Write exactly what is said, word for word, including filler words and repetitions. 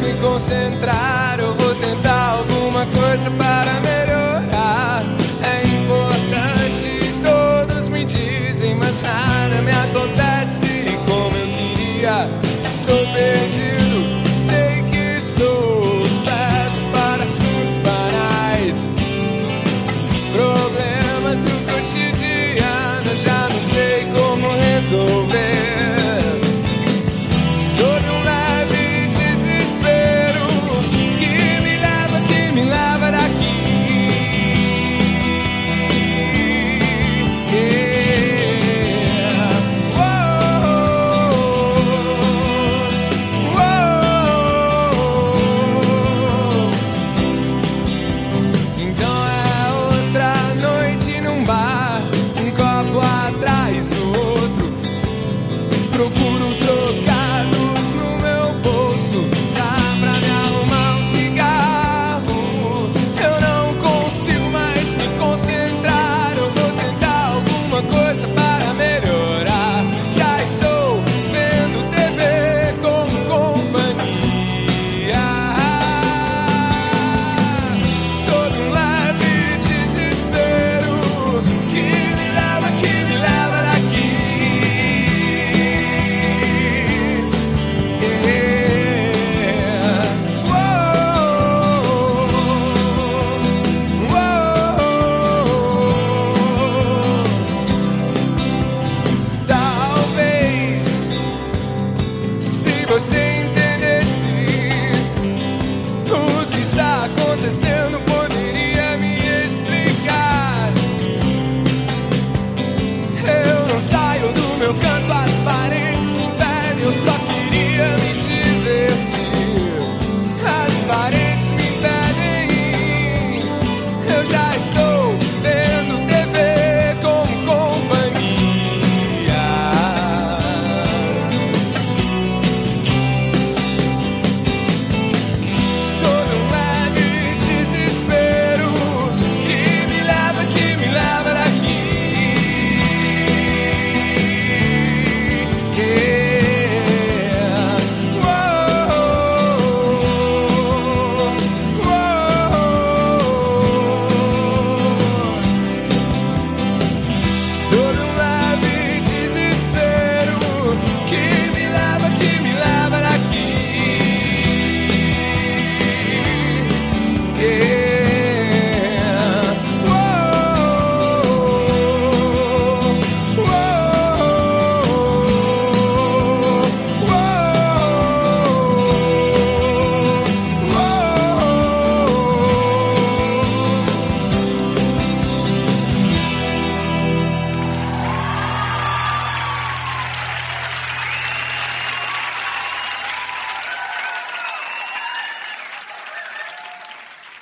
me concentrar. Eu vou tentar alguma coisa para melhorar. É importante, todos me dizem, mas nada me acontece como eu queria. Estou perdido, sei que estou certo para assuntos banais. Problemas do cotidiano, já não sei como resolver. Sob um leve desespero que me leva, que me leva daqui. Yeah. Uou, uou. Então é outra noite num bar, um copo atrás do outro. Procuro trocados no meu bolso, dá pra me arrumar um cigarro. Eu não consigo mais me concentrar. Eu vou tentar alguma coisa para melhorar. Já estou vendo T V como companhia. Sob um leve desespero que me leva, que me leva daqui. Talvez, se você entendesse tudo que está acontecendo